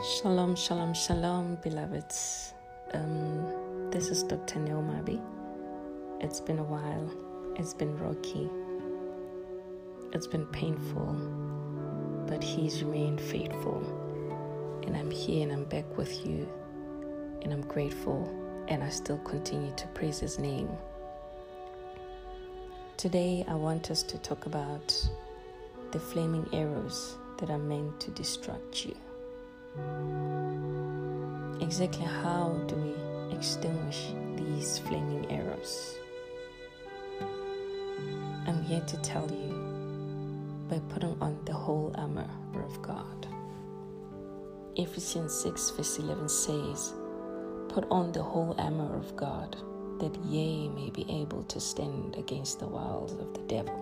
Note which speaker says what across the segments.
Speaker 1: Shalom, shalom, shalom, beloveds. This is Dr. Neil Mabi. It's been a while. It's been rocky. It's been painful, but He's remained faithful. And I'm here and I'm back with you, and I'm grateful, and I still continue to praise His name. Today, I want us to talk about the flaming arrows that are meant to distract you. Exactly how do we extinguish these flaming arrows? I'm here to tell you by putting on the whole armor of God. Ephesians 6 verse 11 says, "Put on the whole armor of God, that ye may be able to stand against the wiles of the devil."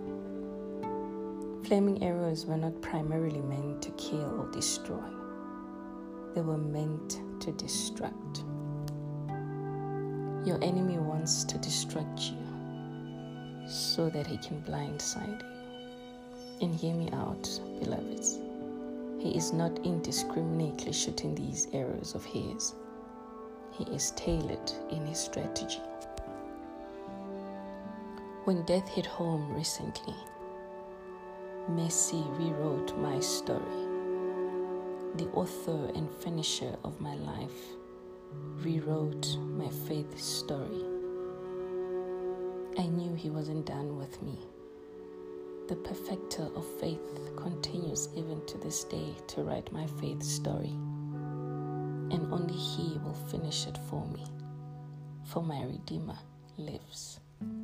Speaker 1: Flaming arrows were not primarily meant to kill or destroy. They were meant to distract. Your enemy wants to distract you so that he can blindside you. And hear me out, beloveds. He is not indiscriminately shooting these arrows of his. He is tailored in his strategy. When death hit home recently, Messi rewrote my story. The author and finisher of my life rewrote my faith story. I knew he wasn't done with me. The perfecter of faith continues even to this day to write my faith story. And only He will finish it for me, for my Redeemer lives.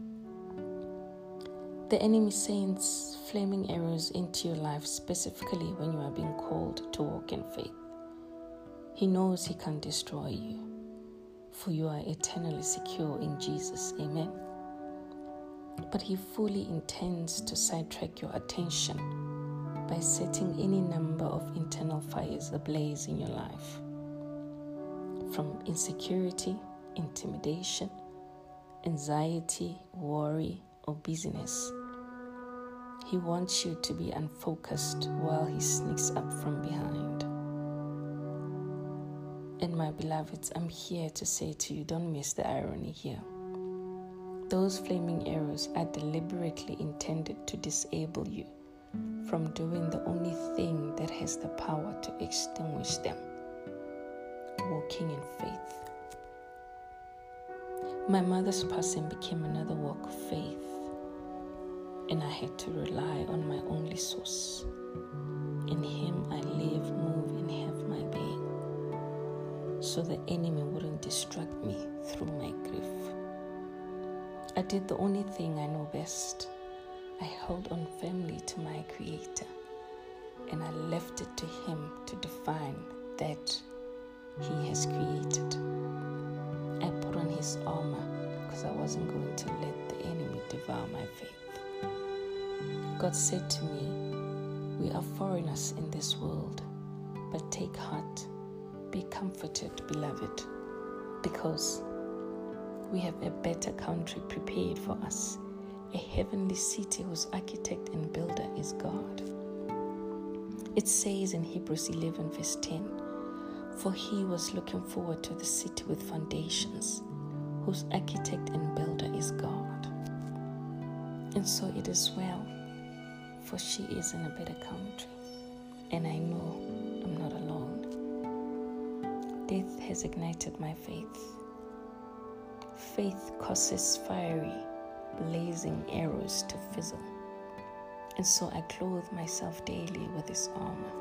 Speaker 1: The enemy sends flaming arrows into your life, specifically when you are being called to walk in faith. He knows he can't destroy you, for you are eternally secure in Jesus. Amen. But he fully intends to sidetrack your attention by setting any number of internal fires ablaze in your life. From insecurity, intimidation, anxiety, worry, or busyness. He wants you to be unfocused while he sneaks up from behind. And my beloveds, I'm here to say to you, don't miss the irony here. Those flaming arrows are deliberately intended to disable you from doing the only thing that has the power to extinguish them: walking in faith. My mother's passing became another walk of faith, and I had to rely on my only source. In Him I live, move, and have my being, so the enemy wouldn't distract me through my grief. I did the only thing I know best. I held on firmly to my Creator, and I left it to Him to define that He has created. I put on His armor because I wasn't going to let the enemy devour my faith. God said to me, "We are foreigners in this world, but take heart, be comforted, beloved, because we have a better country prepared for us, a heavenly city whose architect and builder is God." It says in Hebrews 11 verse 10, "For He was looking forward to the city with foundations, whose architect and builder is God." And so it is well, for she is in a better country, and I know I'm not alone. Death has ignited my faith. Faith causes fiery, blazing arrows to fizzle, and so I clothe myself daily with His armor.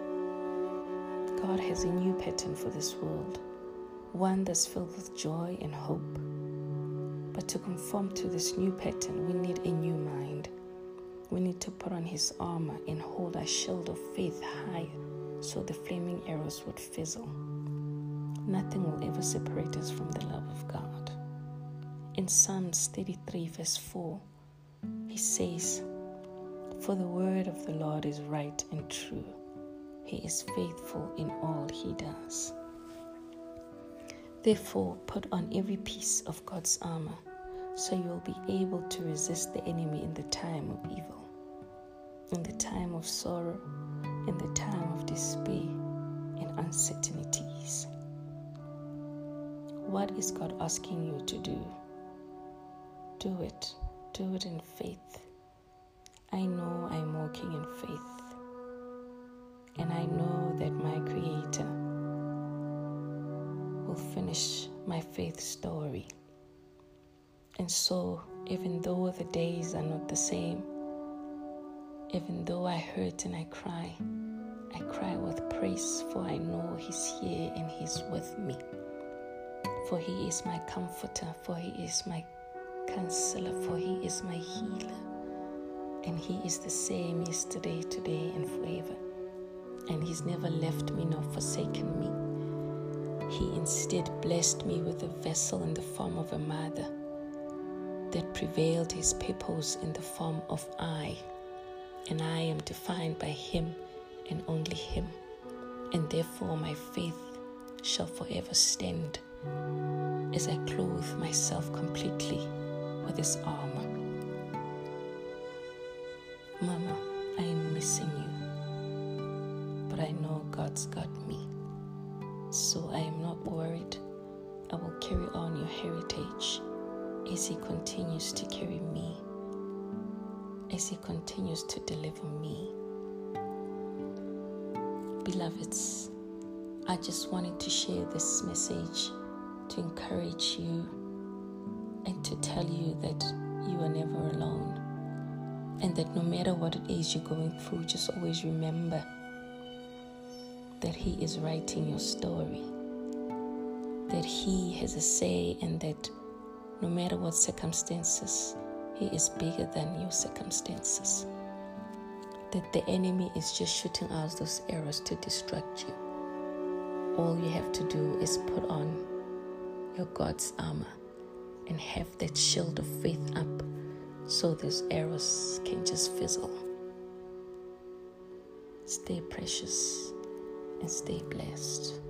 Speaker 1: God has a new pattern for this world, one that's filled with joy and hope. But to conform to this new pattern, we need a new mind. We need to put on His armor and hold our shield of faith higher so the flaming arrows would fizzle. Nothing will ever separate us from the love of God. In Psalms 33 verse 4, He says, "For the word of the Lord is right and true. He is faithful in all He does." Therefore, put on every piece of God's armor so you will be able to resist the enemy in the time of evil, in the time of sorrow, in the time of despair, and uncertainties. What is God asking you to do? Do it. Do it in faith. I know I'm walking in faith. And I know that my Creator will finish my faith story. And so, even though the days are not the same, even though I hurt and I cry with praise, for I know He's here and He's with me. For He is my comforter, for He is my counselor, for He is my healer. And He is the same yesterday, today, and forever. And He's never left me nor forsaken me. He instead blessed me with a vessel in the form of a mother that prevailed His purpose in the form of I. And I am defined by Him and only Him. And therefore my faith shall forever stand as I clothe myself completely with His armor. Mama, I am missing you, but I know God's got me. So I am not worried. I will carry on your heritage as He continues to carry me, as He continues to deliver me. Beloveds, I just wanted to share this message to encourage you and to tell you that you are never alone, and that no matter what it is you're going through, just always remember that He is writing your story, that He has a say, and that no matter what circumstances, He is bigger than your circumstances. That the enemy is just shooting out those arrows to distract you. All you have to do is put on your God's armor and have that shield of faith up so those arrows can just fizzle. Stay precious and stay blessed.